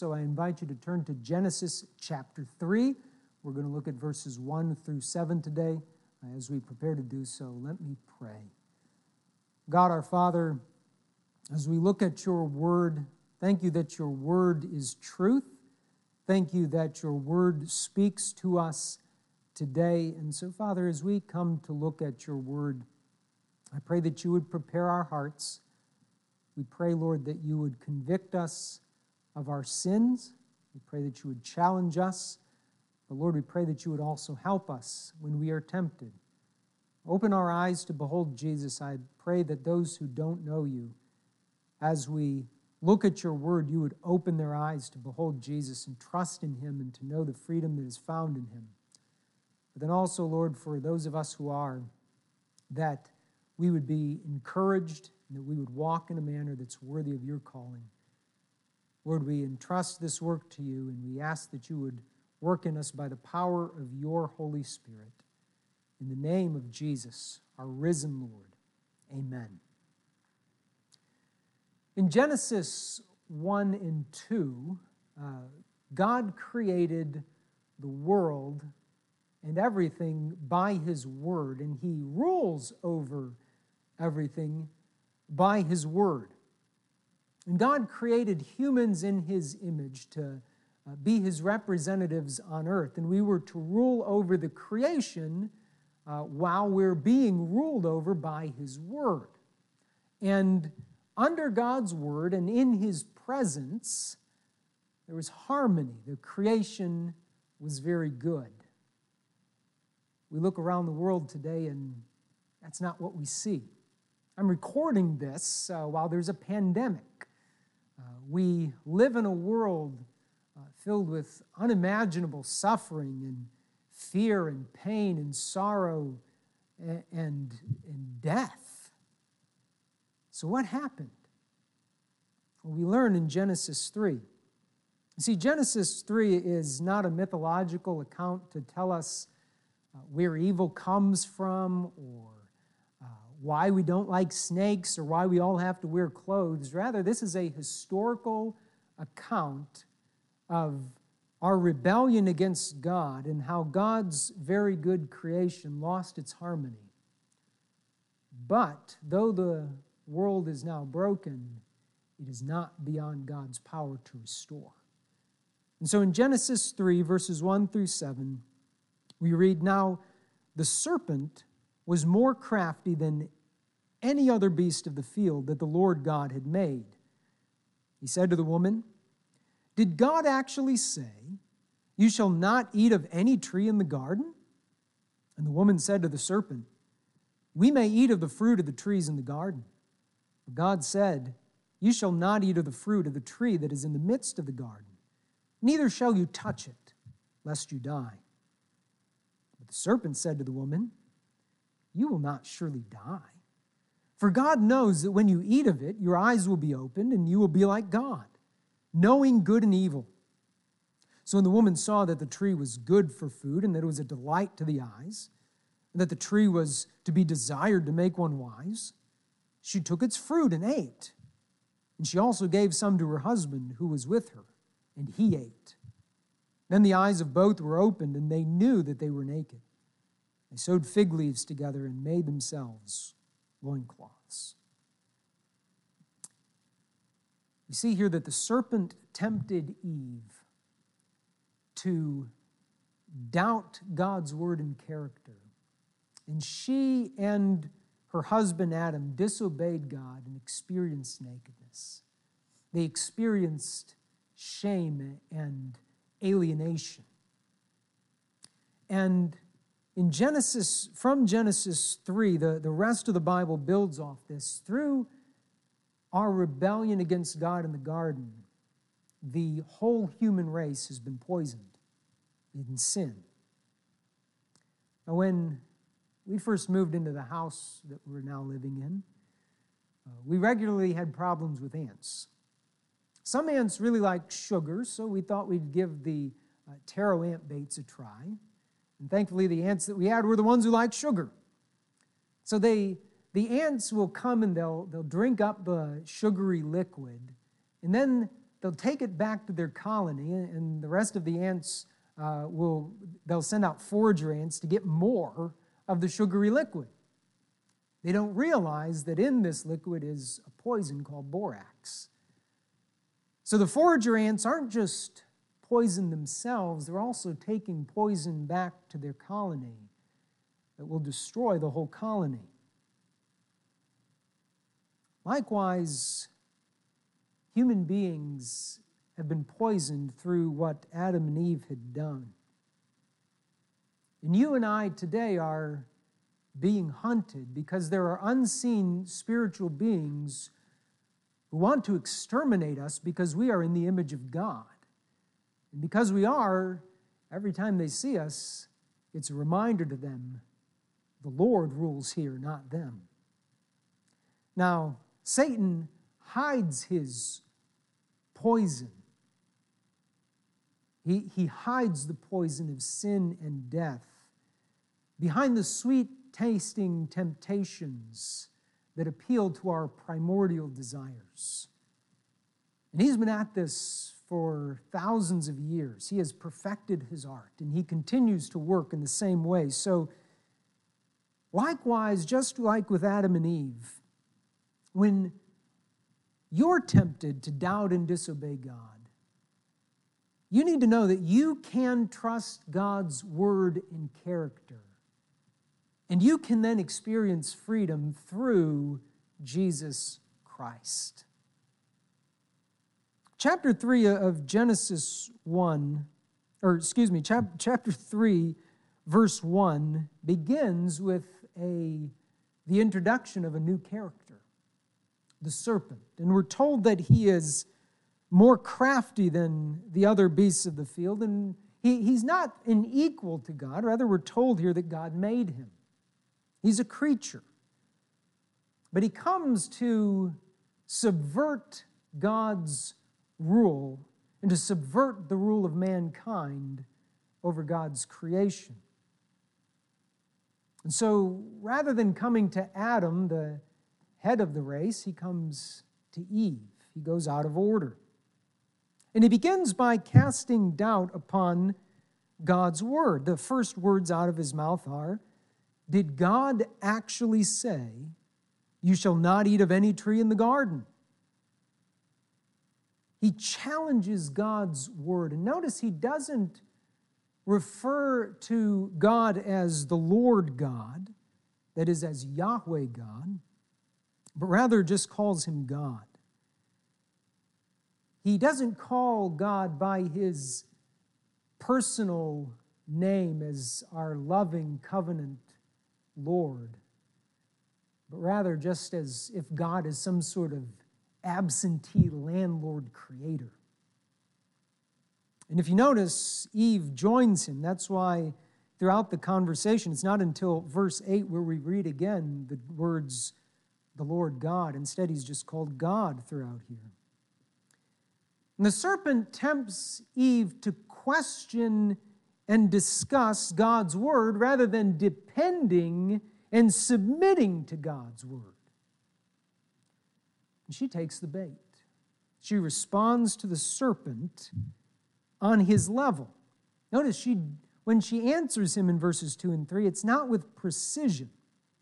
So I invite you to turn to Genesis chapter 3. We're going to look at verses 1 through 7 today. As we prepare to do so, let me pray. God our Father, as we look at your word, thank you that your word is truth. Thank you that your word speaks to us today. And so, Father, as we come to look at your word, I pray that you would prepare our hearts. We pray, Lord, that you would convict us of our sins. We pray that you would challenge us. But Lord, we pray that you would also help us when we are tempted. Open our eyes to behold Jesus. I pray that those who don't know you, as we look at your word, you would open their eyes to behold Jesus and trust in him and to know the freedom that is found in him. But then also, Lord, for those of us who are, that we would be encouraged and that we would walk in a manner that's worthy of your calling. Lord, we entrust this work to you, and we ask that you would work in us by the power of your Holy Spirit. In the name of Jesus, our risen Lord, amen. In Genesis 1 and 2, God created the world and everything by his word, and he rules over everything by his word. And God created humans in his image to be his representatives on earth. And we were to rule over the creation while we're being ruled over by his word. And under God's word and in his presence, there was harmony. The creation was very good. We look around the world today and that's not what we see. I'm recording this while there's a pandemic. We live in a world filled with unimaginable suffering and fear and pain and sorrow and death. So what happened? Well, we learn in Genesis 3. You see, Genesis 3 is not a mythological account to tell us where evil comes from or why we don't like snakes or why we all have to wear clothes. Rather, this is a historical account of our rebellion against God and how God's very good creation lost its harmony. But though the world is now broken, it is not beyond God's power to restore. And so in Genesis 3, verses 1 through 7, we read, "Now the serpent was more crafty than any other beast of the field that the Lord God had made. He said to the woman, 'Did God actually say, you shall not eat of any tree in the garden?' And the woman said to the serpent, 'We may eat of the fruit of the trees in the garden. But God said, you shall not eat of the fruit of the tree that is in the midst of the garden. Neither shall you touch it, lest you die.' But the serpent said to the woman, 'You will not surely die. For God knows that when you eat of it, your eyes will be opened, and you will be like God, knowing good and evil.' So when the woman saw that the tree was good for food, and that it was a delight to the eyes, and that the tree was to be desired to make one wise, she took its fruit and ate. And she also gave some to her husband who was with her, and he ate. Then the eyes of both were opened, and they knew that they were naked. They sewed fig leaves together and made themselves loincloths." We see here that the serpent tempted Eve to doubt God's word and character. And she and her husband Adam disobeyed God and experienced nakedness. They experienced shame and alienation. And from Genesis 3, the rest of the Bible builds off this. Through our rebellion against God in the garden, the whole human race has been poisoned in sin. Now, when we first moved into the house that we're now living in, we regularly had problems with ants. Some ants really like sugar, so we thought we'd give the taro ant baits a try. And thankfully, the ants that we had were the ones who liked sugar. So the ants will come and they'll drink up the sugary liquid, and then they'll take it back to their colony, and the rest of the ants they'll send out forager ants to get more of the sugary liquid. They don't realize that in this liquid is a poison called borax. So the forager ants aren't just poison themselves, they're also taking poison back to their colony that will destroy the whole colony. Likewise, human beings have been poisoned through what Adam and Eve had done. And you and I today are being hunted because there are unseen spiritual beings who want to exterminate us because we are in the image of God. And because we are, every time they see us, it's a reminder to them, the Lord rules here, not them. Now, Satan hides his poison. He hides the poison of sin and death behind the sweet-tasting temptations that appeal to our primordial desires. And he's been at this for thousands of years. He has perfected his art, and he continues to work in the same way. So, likewise, just like with Adam and Eve, when you're tempted to doubt and disobey God, you need to know that you can trust God's word and character. And you can then experience freedom through Jesus Christ. Chapter 3 of Genesis 1, chapter 3, verse 1 begins with the introduction of a new character, the serpent. And we're told that he is more crafty than the other beasts of the field, and he's not an equal to God. Rather, we're told here that God made him. He's a creature. But he comes to subvert God's rule and to subvert the rule of mankind over God's creation. And so, rather than coming to Adam, the head of the race, he comes to Eve. He goes out of order. And he begins by casting doubt upon God's word. The first words out of his mouth are, did God actually say, you shall not eat of any tree in the garden? He challenges God's word. And notice he doesn't refer to God as the Lord God, that is, as Yahweh God, but rather just calls him God. He doesn't call God by his personal name as our loving covenant Lord, but rather just as if God is some sort of absentee landlord creator. And if you notice, Eve joins him. That's why throughout the conversation, it's not until verse 8 where we read again the words, the Lord God. Instead, he's just called God throughout here. And the serpent tempts Eve to question and discuss God's word rather than depending and submitting to God's word. And she takes the bait. She responds to the serpent on his level. Notice when she answers him in verses 2 and 3, it's not with precision.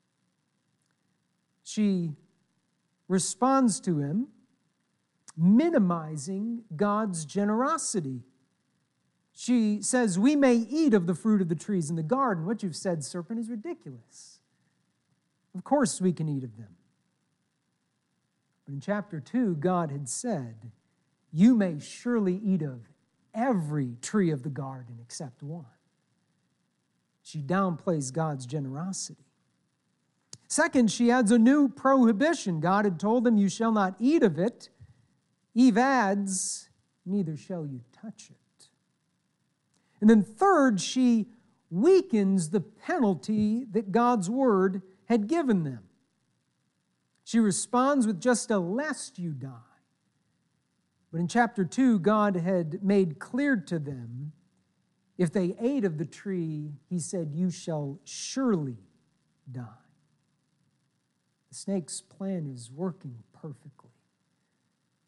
She responds to him, minimizing God's generosity. She says, we may eat of the fruit of the trees in the garden. What you've said, serpent, is ridiculous. Of course we can eat of them. But in chapter 2, God had said, you may surely eat of every tree of the garden except one. She downplays God's generosity. Second, she adds a new prohibition. God had told them, you shall not eat of it. Eve adds, neither shall you touch it. And then third, she weakens the penalty that God's word had given them. She responds with just a lest you die. But in chapter 2, God had made clear to them, if they ate of the tree, he said, you shall surely die. The snake's plan is working perfectly.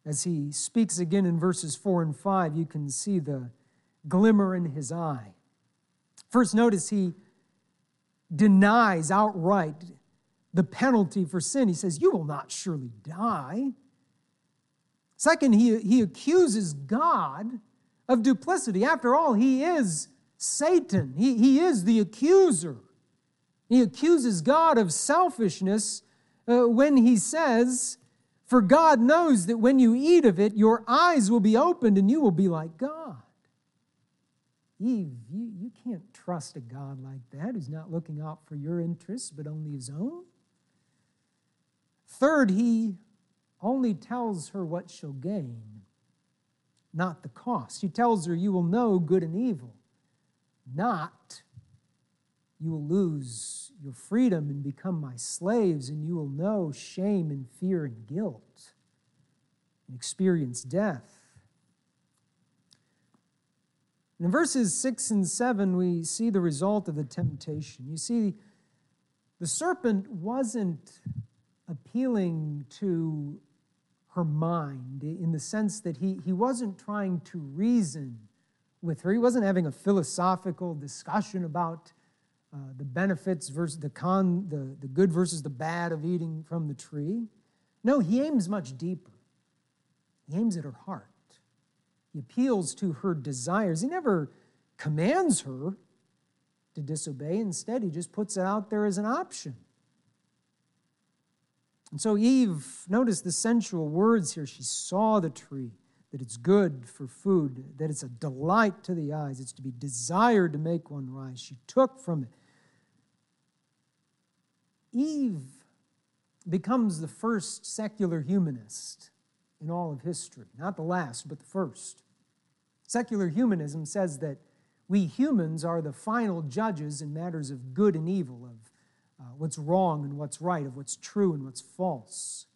As he speaks again in verses 4 and 5, you can see the glimmer in his eye. First, notice he denies outright the penalty for sin. He says, "You will not surely die." Second, he accuses God of duplicity. After all, he is Satan. He is the accuser. He accuses God of selfishness when he says, "For God knows that when you eat of it, your eyes will be opened and you will be like God." Eve, you can't trust a God like that who's not looking out for your interests but only his own. Third, he only tells her what she'll gain, not the cost. He tells her, "You will know good and evil," not, "You will lose your freedom and become my slaves, and you will know shame and fear and guilt and experience death." In verses 6 and 7, we see the result of the temptation. You see, the serpent wasn't appealing to her mind in the sense that he wasn't trying to reason with her. He wasn't having a philosophical discussion about the benefits versus the good versus the bad of eating from the tree. No, he aims much deeper. He aims at her heart. He appeals to her desires. He never commands her to disobey. Instead, he just puts it out there as an option. And so Eve, notice the sensual words here. She saw the tree, that it's good for food, that it's a delight to the eyes, it's to be desired to make one wise. She took from it. Eve becomes the first secular humanist in all of history. Not the last, but the first. Secular humanism says that we humans are the final judges in matters of good and evil, of what's wrong and what's right, of what's true and what's false.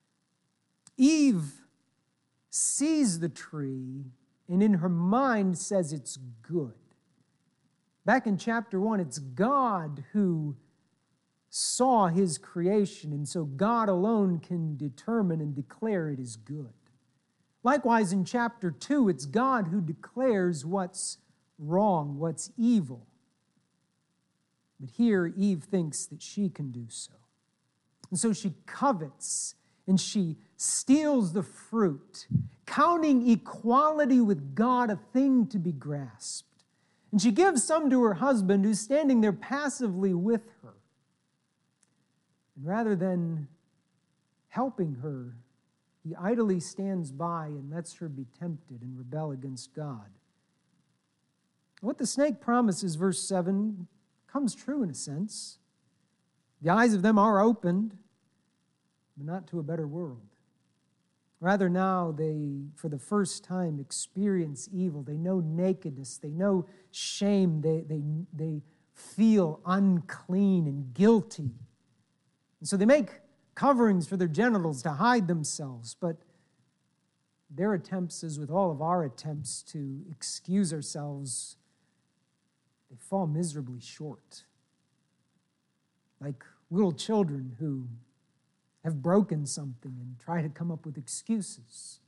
Eve sees the tree and in her mind says it's good. Back in chapter 1, it's God who saw his creation, and so God alone can determine and declare it is good. Likewise, in chapter 2, it's God who declares what's wrong, what's evil. But here, Eve thinks that she can do so. And so she covets and she steals the fruit, counting equality with God a thing to be grasped. And she gives some to her husband, who's standing there passively with her. And rather than helping her, he idly stands by and lets her be tempted and rebel against God. What the snake promises, verse 7, comes true in a sense. The eyes of them are opened, but not to a better world. Rather, now they, for the first time, experience evil. They know nakedness. They know shame. They feel unclean and guilty. And so they make coverings for their genitals to hide themselves. But their attempts, as with all of our attempts to excuse ourselves, they fall miserably short. Like little children who have broken something and try to come up with excuses.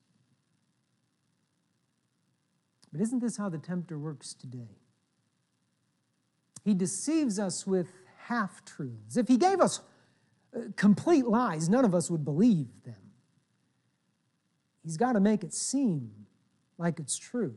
But isn't this how the tempter works today? He deceives us with half-truths. If he gave us complete lies, none of us would believe them. He's got to make it seem like it's true.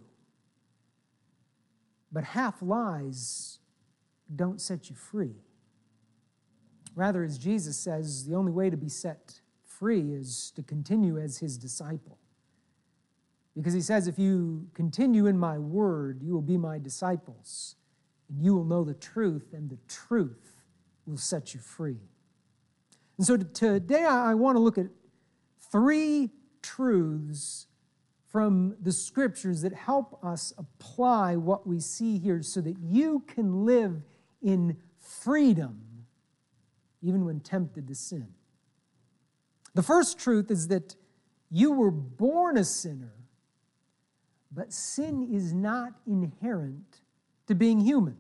But half lies don't set you free. Rather, as Jesus says, the only way to be set free is to continue as his disciple. Because he says, if you continue in my word, you will be my disciples, and you will know the truth, and the truth will set you free. And so today I want to look at 3 truths from the Scriptures that help us apply what we see here so that you can live in freedom even when tempted to sin. The first truth is that you were born a sinner, but sin is not inherent to being human.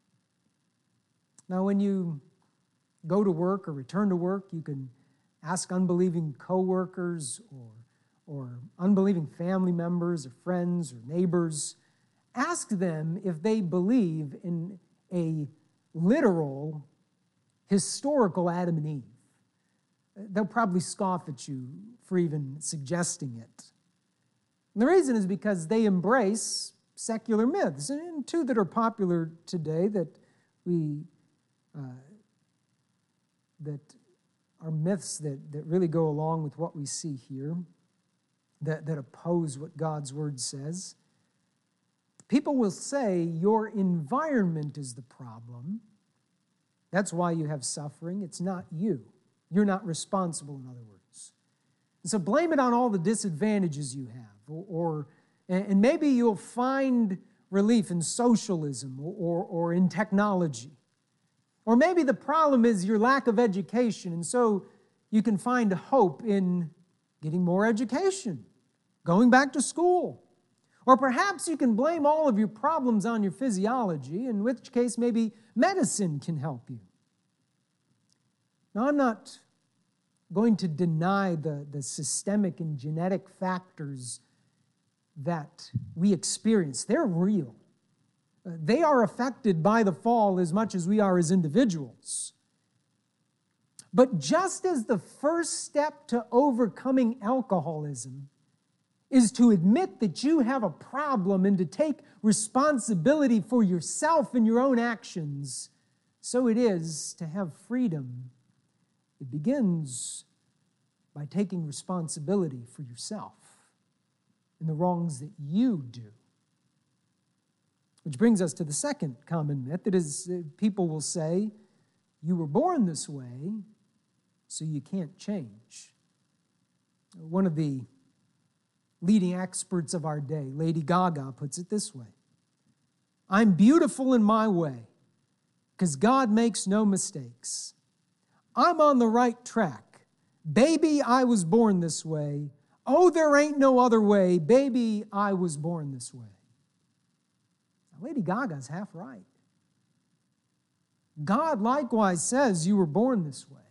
Now, when you go to work or return to work, you can ask unbelieving coworkers or or unbelieving family members or friends or neighbors, ask them if they believe in a literal, historical Adam and Eve. They'll probably scoff at you for even suggesting it. And the reason is because they embrace secular myths, and two that are popular today that are myths that really go along with what we see here, that oppose what God's Word says. People will say your environment is the problem. That's why you have suffering. It's not you. You're not responsible, in other words. And so blame it on all the disadvantages you have. And maybe you'll find relief in socialism or in technology. Or maybe the problem is your lack of education, and so you can find hope in getting more education, going back to school. Or perhaps you can blame all of your problems on your physiology, in which case maybe medicine can help you. Now, I'm not going to deny the systemic and genetic factors that we experience. They're real. They are affected by the fall as much as we are as individuals. But just as the first step to overcoming alcoholism is to admit that you have a problem and to take responsibility for yourself and your own actions, so it is to have freedom. It begins by taking responsibility for yourself and the wrongs that you do. Which brings us to the second common myth, that is, people will say, you were born this way, so you can't change. One of the leading experts of our day, Lady Gaga, puts it this way: I'm beautiful in my way, because God makes no mistakes. I'm on the right track. Baby, I was born this way. Oh, there ain't no other way. Baby, I was born this way. Lady Gaga's half right. God likewise says you were born this way.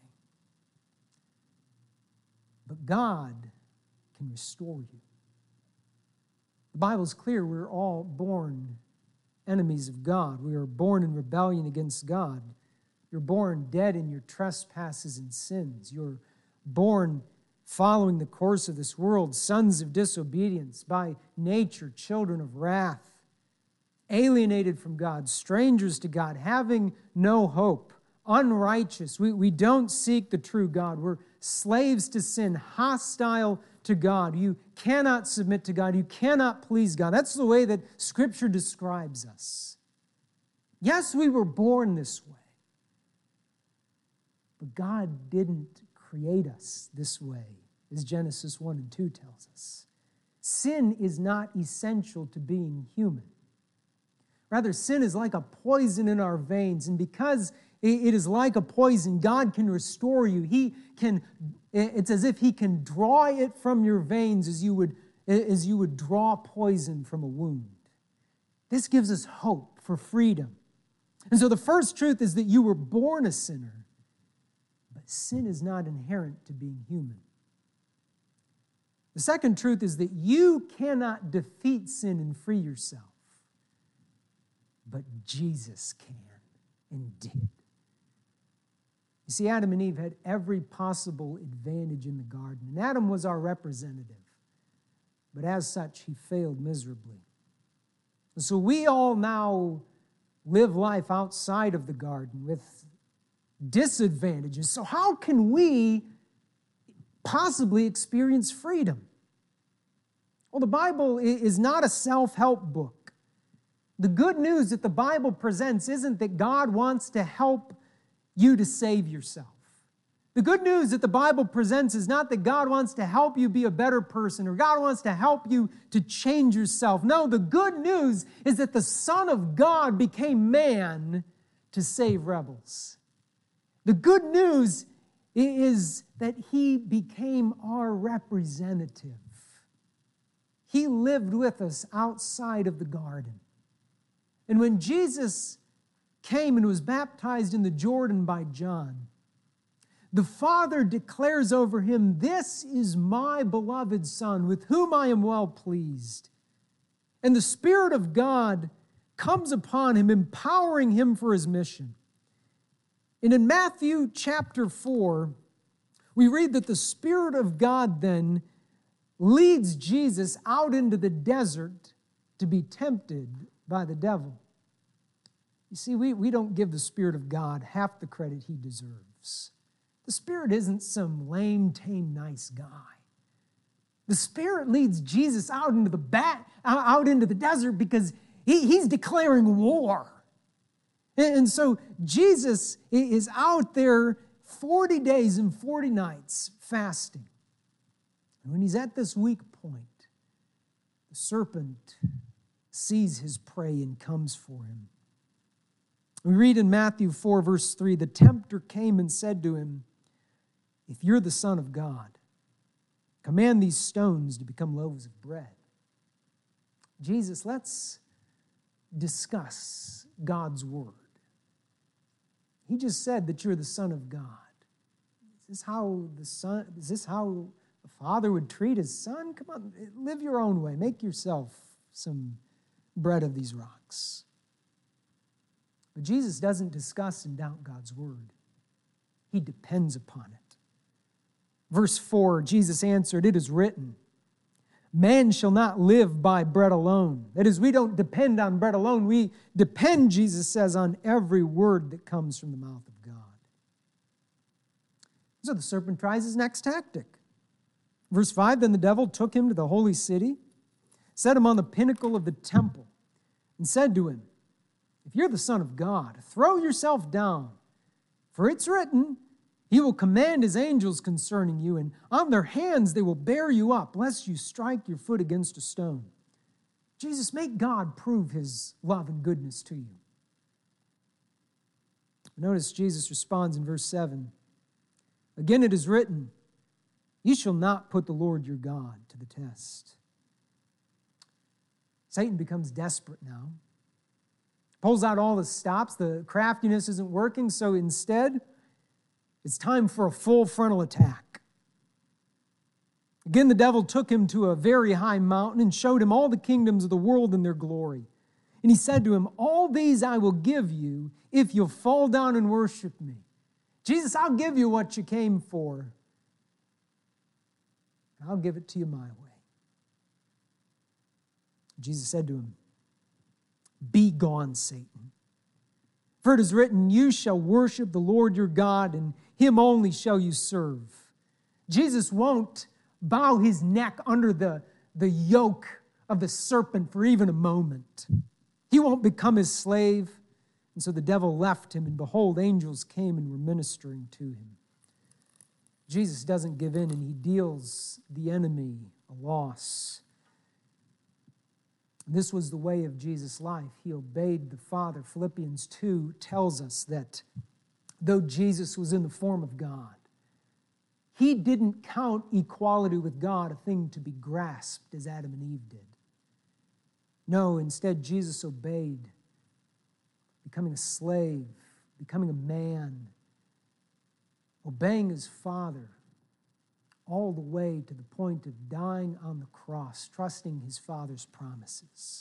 But God can restore you. The Bible's clear, we're all born enemies of God. We are born in rebellion against God. You're born dead in your trespasses and sins. You're born following the course of this world, sons of disobedience, by nature, children of wrath. Alienated from God, strangers to God, having no hope, unrighteous. We don't seek the true God. We're slaves to sin, hostile to God. You cannot submit to God. You cannot please God. That's the way that Scripture describes us. Yes, we were born this way, but God didn't create us this way, as Genesis 1 and 2 tells us. Sin is not essential to being human. Rather, sin is like a poison in our veins, and because it is like a poison, God can restore you. It's as if He can draw it from your veins as you would draw poison from a wound. This gives us hope for freedom. And so the first truth is that you were born a sinner, but sin is not inherent to being human. The second truth is that you cannot defeat sin and free yourself. But Jesus can and did. You see, Adam and Eve had every possible advantage in the garden. And Adam was our representative. But as such, he failed miserably. And so we all now live life outside of the garden with disadvantages. So how can we possibly experience freedom? Well, the Bible is not a self-help book. The good news that the Bible presents isn't that God wants to help you to save yourself. The good news that the Bible presents is not that God wants to help you be a better person or God wants to help you to change yourself. No, the good news is that the Son of God became man to save rebels. The good news is that He became our representative. He lived with us outside of the garden. And when Jesus came and was baptized in the Jordan by John, the Father declares over him, "This is my beloved Son, with whom I am well pleased." And the Spirit of God comes upon him, empowering him for his mission. And in Matthew chapter 4, we read that the Spirit of God then leads Jesus out into the desert to be tempted by the devil. You see, we don't give the Spirit of God half the credit he deserves. The Spirit isn't some lame, tame, nice guy. The Spirit leads Jesus out into the desert because he's declaring war. And so Jesus is out there 40 days and 40 nights fasting. And when he's at this weak point, the serpent sees his prey and comes for him. We read in Matthew 4, verse 3, the tempter came and said to him, "If you're the Son of God, command these stones to become loaves of bread." Jesus, let's discuss God's word. He just said that you're the Son of God. Is this how a father would treat his son? Come on, live your own way. Make yourself some bread of these rocks. But Jesus doesn't discuss and doubt God's word. He depends upon it. Verse 4, Jesus answered, "It is written, man shall not live by bread alone." That is, we don't depend on bread alone. We depend, Jesus says, on every word that comes from the mouth of God. So the serpent tries his next tactic. Verse 5, then the devil took him to the holy city, set him on the pinnacle of the temple, and said to him, "If you're the Son of God, throw yourself down, for it's written, he will command his angels concerning you, and on their hands they will bear you up, lest you strike your foot against a stone." Jesus, make God prove his love and goodness to you. Notice Jesus responds in verse 7. Again it is written, "You shall not put the Lord your God to the test." Satan becomes desperate now. Pulls out all the stops. The craftiness isn't working, so instead, it's time for a full frontal attack. Again, the devil took him to a very high mountain and showed him all the kingdoms of the world and their glory. And he said to him, "All these I will give you if you'll fall down and worship me." Jesus, I'll give you what you came for. And I'll give it to you my way. Jesus said to him, "Be gone, Satan. For it is written, you shall worship the Lord your God, and him only shall you serve." Jesus won't bow his neck under the yoke of the serpent for even a moment. He won't become his slave. And so the devil left him, and behold, angels came and were ministering to him. Jesus doesn't give in, and he deals the enemy a loss. This was the way of Jesus' life. He obeyed the Father. Philippians 2 tells us that though Jesus was in the form of God, he didn't count equality with God a thing to be grasped as Adam and Eve did. No, instead, Jesus obeyed, becoming a slave, becoming a man, obeying his Father, all the way to the point of dying on the cross, trusting his Father's promises.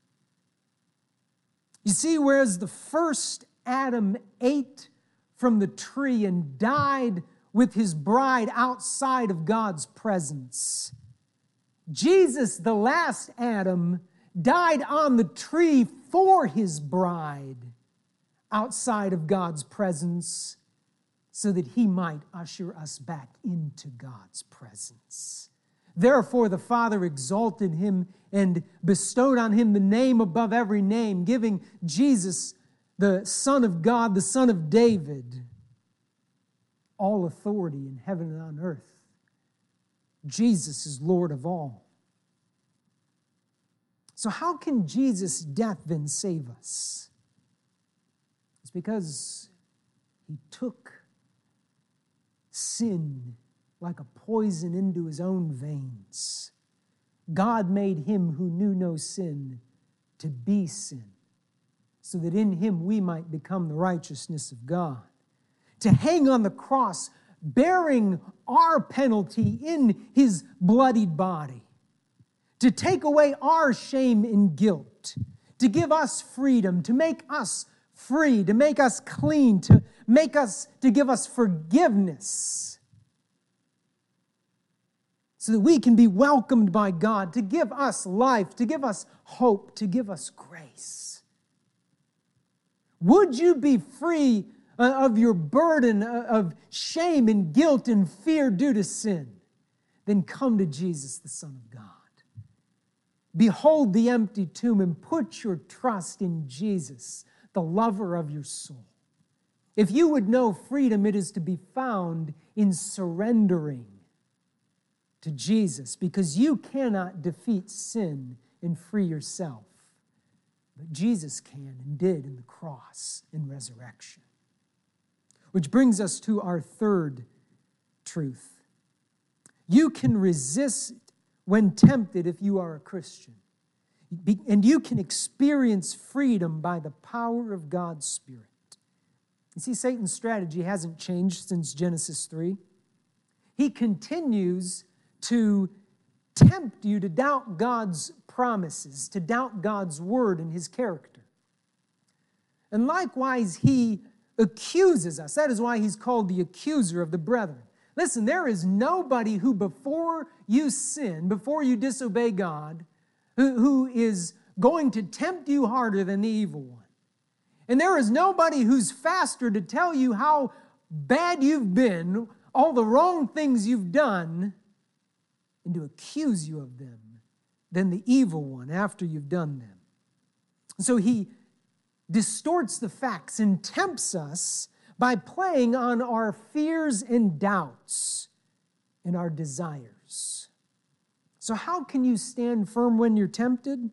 You see, whereas the first Adam ate from the tree and died with his bride outside of God's presence, Jesus, the last Adam, died on the tree for his bride outside of God's presence, so that he might usher us back into God's presence. Therefore, the Father exalted him and bestowed on him the name above every name, giving Jesus, the Son of God, the Son of David, all authority in heaven and on earth. Jesus is Lord of all. So how can Jesus' death then save us? It's because he took sin like a poison into his own veins. God made him who knew no sin to be sin, so that in him we might become the righteousness of God. To hang on the cross bearing our penalty in his bloodied body, to take away our shame and guilt, to give us freedom, to make us free, to make us clean, to give us forgiveness, so that we can be welcomed by God, to give us life, to give us hope, to give us grace. Would you be free of your burden of shame and guilt and fear due to sin? Then come to Jesus, the Son of God. Behold the empty tomb and put your trust in Jesus, the lover of your soul. If you would know freedom, it is to be found in surrendering to Jesus, because you cannot defeat sin and free yourself. But Jesus can and did in the cross and resurrection. Which brings us to our third truth. You can resist when tempted if you are a Christian. And you can experience freedom by the power of God's Spirit. You see, Satan's strategy hasn't changed since Genesis 3. He continues to tempt you to doubt God's promises, to doubt God's word and his character. And likewise, he accuses us. That is why he's called the accuser of the brethren. Listen, there is nobody who before you sin, before you disobey God, who is going to tempt you harder than the evil one. And there is nobody who's faster to tell you how bad you've been, all the wrong things you've done, and to accuse you of them than the evil one after you've done them. So he distorts the facts and tempts us by playing on our fears and doubts and our desires. So how can you stand firm when you're tempted?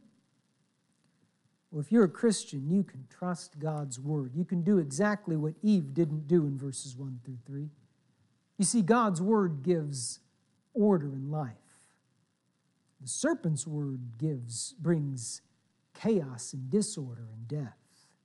Well, if you're a Christian, you can trust God's word. You can do exactly what Eve didn't do in verses 1 through 3. You see, God's word gives order in life. The serpent's word brings chaos and disorder and death.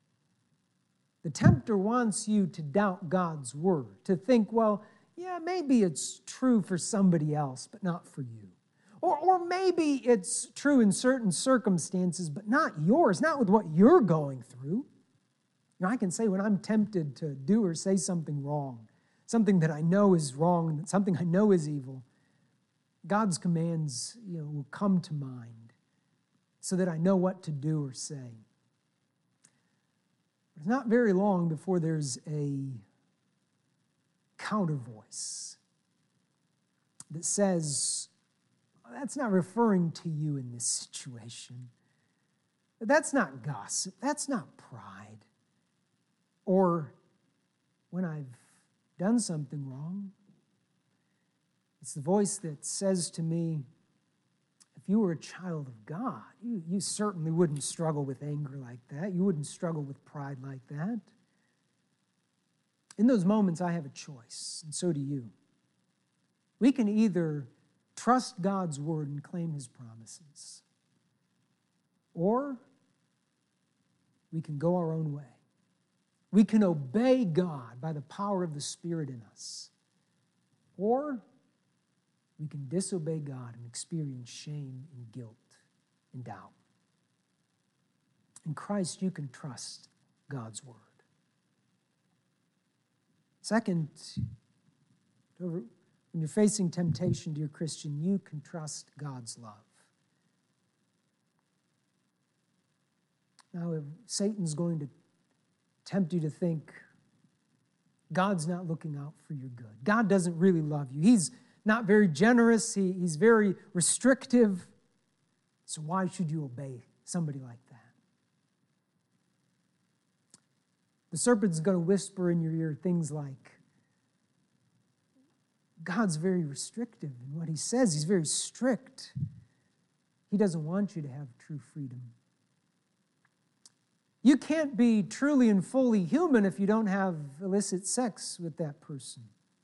The tempter wants you to doubt God's word, to think, well, yeah, maybe it's true for somebody else, but not for you. Or maybe it's true in certain circumstances, but not yours, not with what you're going through. I can say when I'm tempted to do or say something wrong, something that I know is wrong, something I know is evil, God's commands, will come to mind so that I know what to do or say. It's not very long before there's a counter voice that says, that's not referring to you in this situation. That's not gossip. That's not pride. Or when I've done something wrong, it's the voice that says to me, if you were a child of God, you certainly wouldn't struggle with anger like that. You wouldn't struggle with pride like that. In those moments, I have a choice, and so do you. We can either trust God's word and claim his promises, or we can go our own way. We can obey God by the power of the Spirit in us, or we can disobey God and experience shame and guilt and doubt. In Christ, you can trust God's word. Second, when you're facing temptation, dear Christian, you can trust God's love. Now, if Satan's going to tempt you to think God's not looking out for your good, God doesn't really love you, he's not very generous, he's very restrictive, so why should you obey somebody like that? The serpent's going to whisper in your ear things like, God's very restrictive in what he says. He's very strict. He doesn't want you to have true freedom. You can't be truly and fully human if you don't have illicit sex with that person.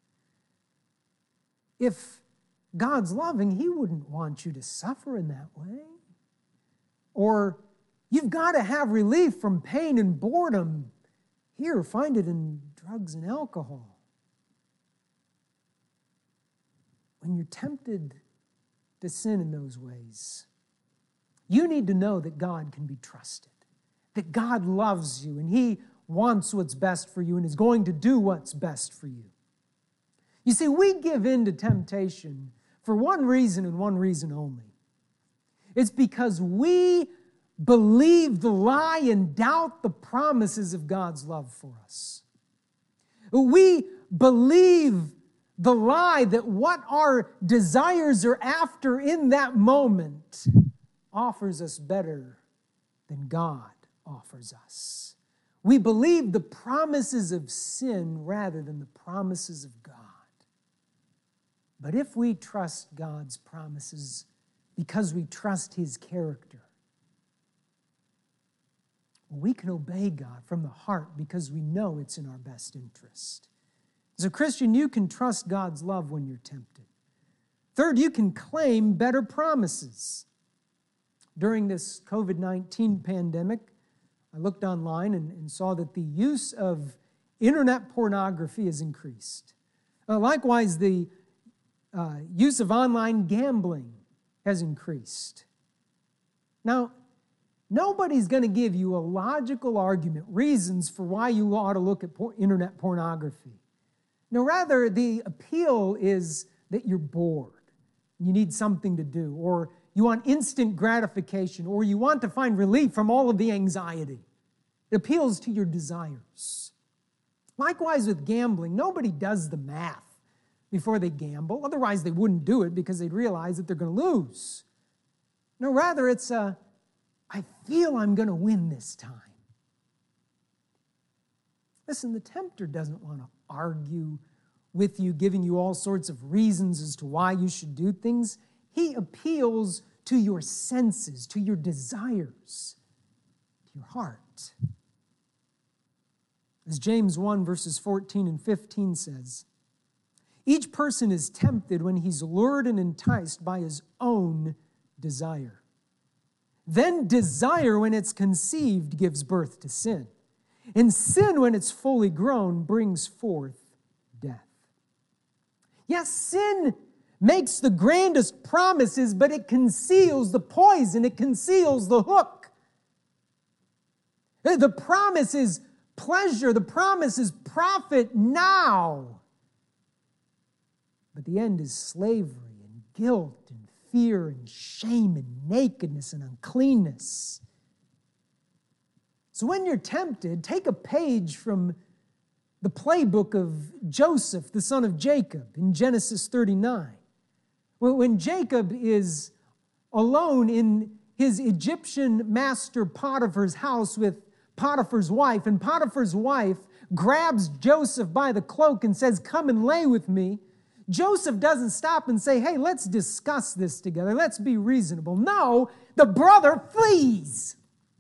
If God's loving, he wouldn't want you to suffer in that way. Or you've got to have relief from pain and boredom. Here, find it in drugs and alcohol. when you're tempted to sin in those ways, you need to know that God can be trusted, that God loves you and He wants what's best for you and is going to do what's best for you. You see, we give in to temptation for one reason and one reason only. It's because we believe the lie and doubt the promises of God's love for us. We believe the lie that what our desires are after in that moment offers us better than God offers us. We believe the promises of sin rather than the promises of God. But if we trust God's promises because we trust His character, we can obey God from the heart because we know it's in our best interest. As a Christian, you can trust God's love when you're tempted. Third, you can claim better promises. During this COVID-19 pandemic, I looked online and saw that the use of internet pornography has increased. Likewise, the use of online gambling has increased. Now, nobody's going to give you a logical argument, reasons for why you ought to look at internet pornography. No, rather, the appeal is that you're bored. You need something to do, or you want instant gratification, or you want to find relief from all of the anxiety. It appeals to your desires. Likewise with gambling, nobody does the math before they gamble. Otherwise, they wouldn't do it because they'd realize that they're going to lose. No, rather, it's I feel I'm going to win this time. Listen, the tempter doesn't want to argue with you, giving you all sorts of reasons as to why you should do things. He appeals to your senses, to your desires, to your heart. As James 1 verses 14 and 15 says, each person is tempted when he's lured and enticed by his own desire. Then desire, when it's conceived, gives birth to sin. And sin, when it's fully grown, brings forth death. Yes, sin makes the grandest promises, but it conceals the poison. It conceals the hook. The promise is pleasure. The promise is profit now. But the end is slavery and guilt and fear and shame and nakedness and uncleanness. So when you're tempted, take a page from the playbook of Joseph, the son of Jacob, in Genesis 39. When Jacob is alone in his Egyptian master Potiphar's house with Potiphar's wife, and Potiphar's wife grabs Joseph by the cloak and says, "Come and lay with me." Joseph doesn't stop and say, "Hey, let's discuss this together. Let's be reasonable." No, the brother flees.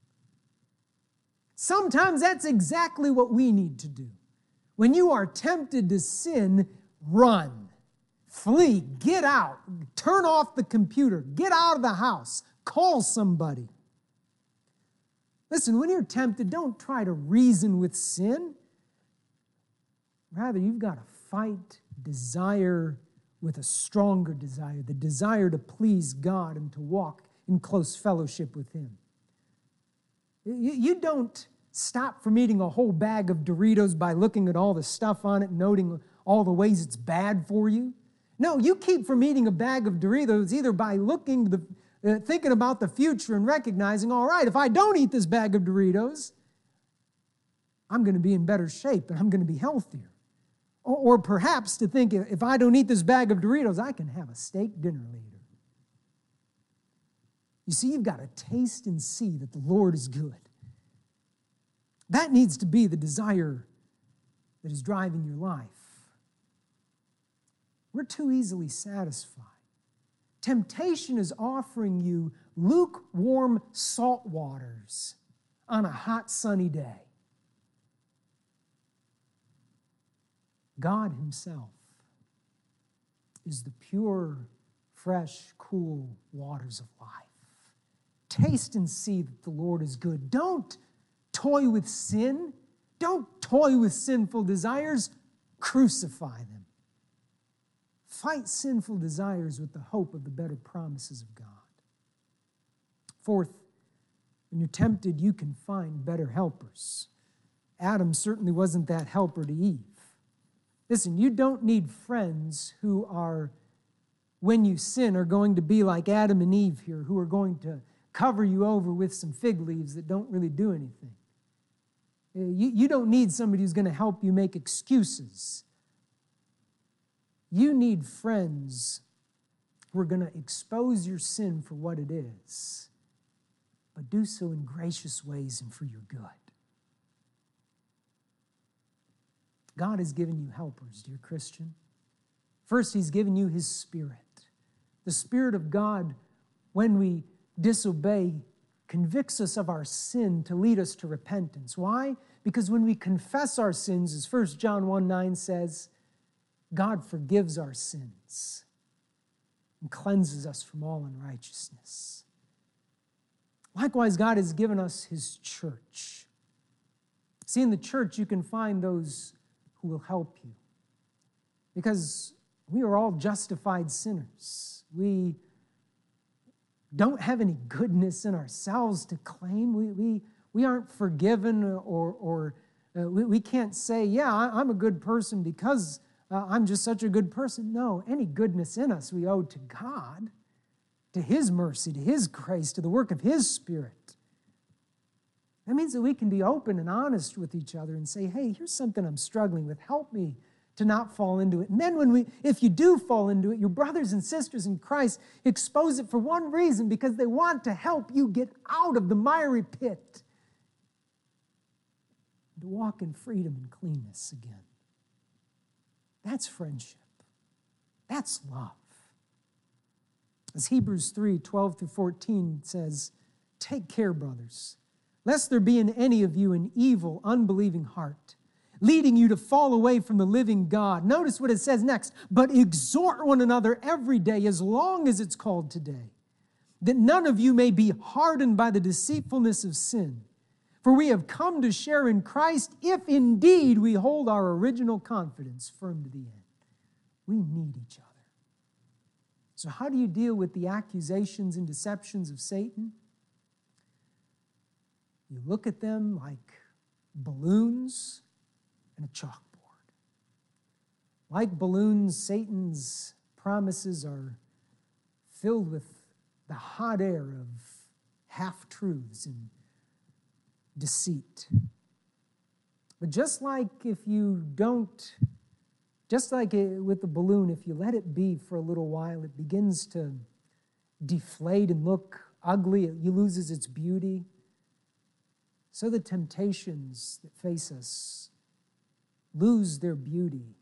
Sometimes that's exactly what we need to do. When you are tempted to sin, run, flee, get out, turn off the computer, get out of the house, call somebody. Listen, when you're tempted, don't try to reason with sin. Rather, you've got to fight desire with a stronger desire, the desire to please God and to walk in close fellowship with Him. You don't stop from eating a whole bag of Doritos by looking at all the stuff on it, noting all the ways it's bad for you. No, you keep from eating a bag of Doritos either by thinking about the future and recognizing, all right, if I don't eat this bag of Doritos, I'm going to be in better shape and I'm going to be healthier. Or perhaps to think, if I don't eat this bag of Doritos, I can have a steak dinner later. You see, you've got to taste and see that the Lord is good. That needs to be the desire that is driving your life. We're too easily satisfied. Temptation is offering you lukewarm salt waters on a hot, sunny day. God Himself is the pure, fresh, cool waters of life. Taste and see that the Lord is good. Don't toy with sin. Don't toy with sinful desires. Crucify them. Fight sinful desires with the hope of the better promises of God. Fourth, when you're tempted, you can find better helpers. Adam certainly wasn't that helper to Eve. Listen, you don't need friends who are, when you sin, are going to be like Adam and Eve here, who are going to cover you over with some fig leaves that don't really do anything. You don't need somebody who's going to help you make excuses. You need friends who are going to expose your sin for what it is, but do so in gracious ways and for your good. God has given you helpers, dear Christian. First, He's given you His Spirit. The Spirit of God, when we disobey, convicts us of our sin to lead us to repentance. Why? Because when we confess our sins, as 1 John 1:9 says, God forgives our sins and cleanses us from all unrighteousness. Likewise, God has given us His church. See, in the church, you can find those who will help you, because we are all justified sinners. We don't have any goodness in ourselves to claim. We aren't forgiven, or we can't say, yeah, I'm a good person because I'm just such a good person. No, any goodness in us we owe to God, to His mercy, to His grace, to the work of His Spirit. That means that we can be open and honest with each other and say, hey, here's something I'm struggling with. Help me to not fall into it. And then if you do fall into it, your brothers and sisters in Christ expose it for one reason, because they want to help you get out of the miry pit, to walk in freedom and cleanness again. That's friendship. That's love. As Hebrews 3:12-14 says, take care, brothers, lest there be in any of you an evil, unbelieving heart, leading you to fall away from the living God. Notice what it says next. But exhort one another every day, as long as it's called today, that none of you may be hardened by the deceitfulness of sin. For we have come to share in Christ, if indeed we hold our original confidence firm to the end. We need each other. So how do you deal with the accusations and deceptions of Satan? You look at them like balloons and a chalkboard. Like balloons, Satan's promises are filled with the hot air of half-truths and deceit. But just like with the balloon, if you let it be for a little while, it begins to deflate and look ugly. It loses its beauty. So the temptations that face us lose their beauty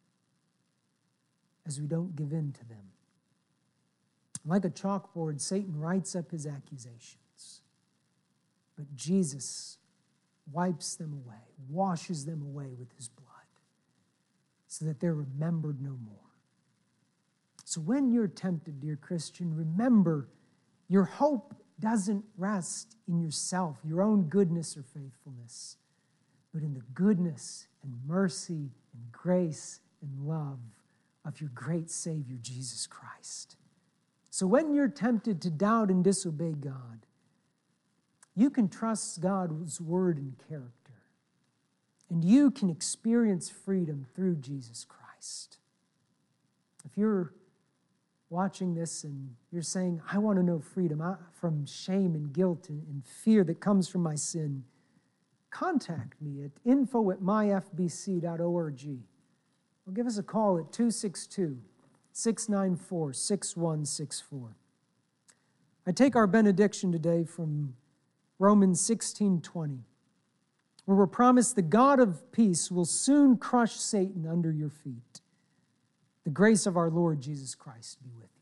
as we don't give in to them. Like a chalkboard, Satan writes up his accusations. But Jesus wipes them away, washes them away with His blood, so that they're remembered no more. So when you're tempted, dear Christian, remember your hope doesn't rest in yourself, your own goodness or faithfulness, but in the goodness and mercy and grace and love of your great Savior, Jesus Christ. So when you're tempted to doubt and disobey God, you can trust God's word and character, and you can experience freedom through Jesus Christ. If you're watching this and you're saying, I want to know freedom from shame and guilt and fear that comes from my sin, contact me at info@myfbc.org. Or give us a call at 262-694-6164. I take our benediction today from Romans 16:20, where we're promised the God of peace will soon crush Satan under your feet. The grace of our Lord Jesus Christ be with you.